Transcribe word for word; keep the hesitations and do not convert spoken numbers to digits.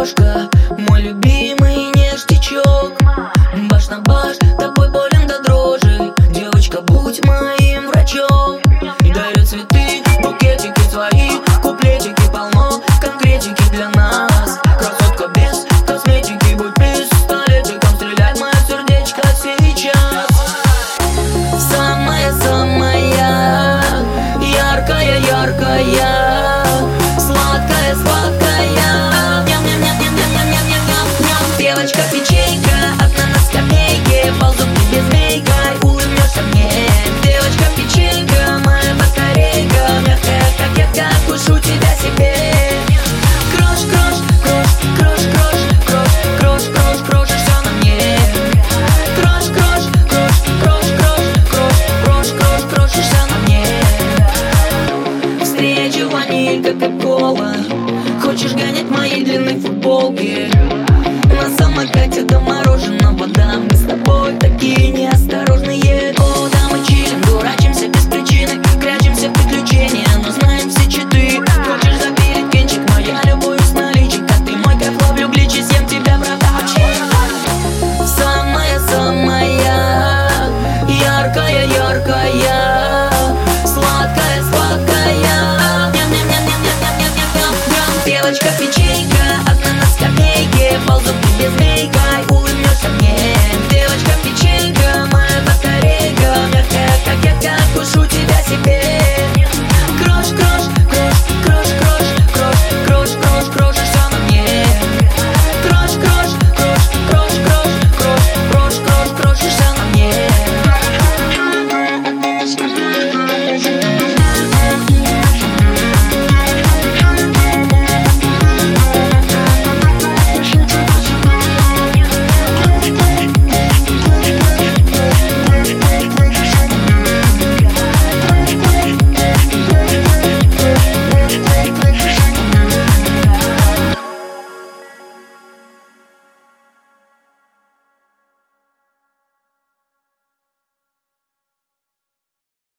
крошка, мой любимый ништячок. Баш на баш, тобой болен до дрожи. Девочка, будь моим врачом. Дарю цветы, букетики свои, куплетики полно, конкретики для нас. Красотка без косметики, будь пистолетиком, стреляй в мое сердечко сейчас. Самая-самая яркая, яркая, сладкая, сладкая. Ням-ням-ням-ням-ням-ням-ням-ням-ням. Девочка-печенька, одна на скамейке, ползут без